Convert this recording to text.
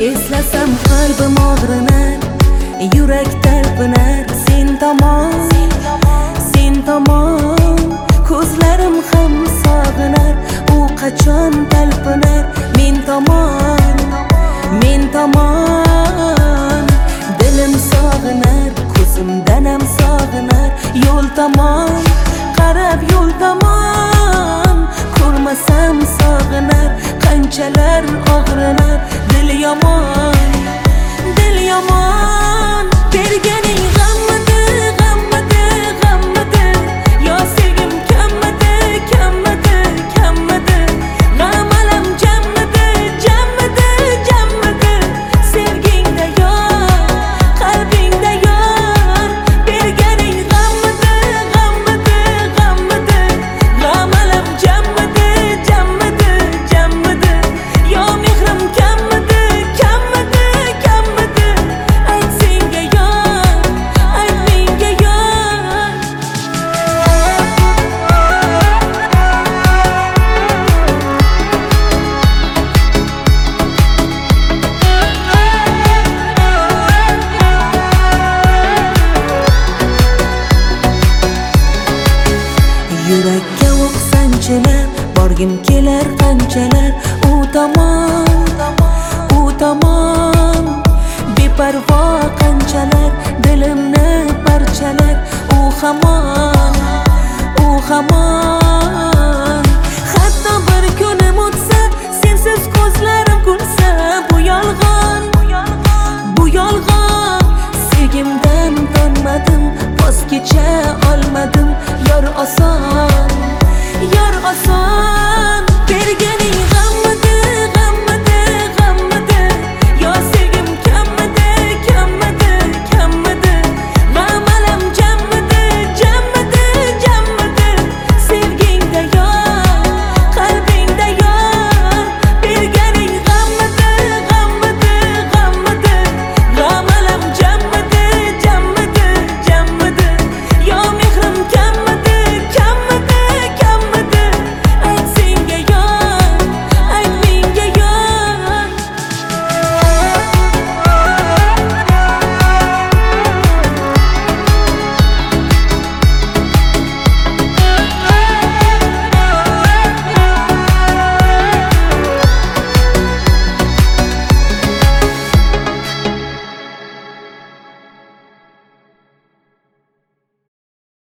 Eslasam qalbim og'rinar, yurak talpinar. Sen tomon ko'zlarim ham sog'inar. U qachon talpinar men tomon. Dilim sog'inar, ko'zimdan ham sog'inar. Yo'l tomon qarab, yo'l tomon ko'rmasam sog'inar. Qanchalar og'rinar, dil yomon berganing g'ammidi yo sevgim kammidi g'am alam jammidi sevgingda yor qalbingda yor berganing g'ammidi g'am alam jammidi yo mehrim kammidi ayt senga yor ayt menga yor. Yurakka o'q sanchilar, borgim kelar qanchalar. U tomon beparvo qanchalar, dilimni parchalar. U hamon